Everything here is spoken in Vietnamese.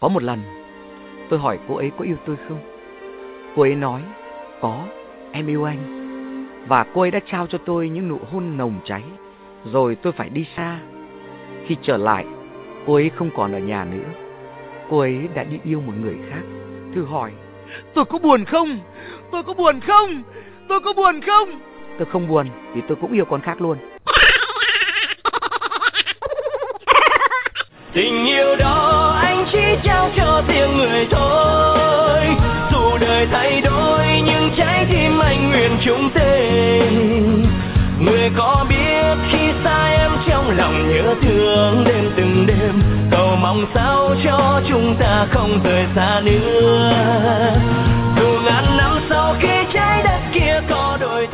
Có một lần, tôi hỏi cô ấy có yêu tôi không? Cô ấy nói, có, em yêu anh. Và cô ấy đã trao cho tôi những nụ hôn nồng cháy. Rồi tôi phải đi xa. Khi trở lại, cô ấy không còn ở nhà nữa. Cô ấy đã đi yêu một người khác. Thư hỏi, tôi có buồn không? Tôi có buồn không? Tôi có buồn không? Tôi không buồn, vì tôi cũng yêu con khác luôn. Tình yêu đó anh chỉ trao cho riêng người thôi. Dù đời thay đổi nhưng trái tim anh nguyện chung tình. Người có biết khi xa em trong lòng nhớ thương đêm từng đêm. Cầu mong sao cho chúng ta không rời xa nữa. Dù ngàn năm sau khi trái đất kia có đổi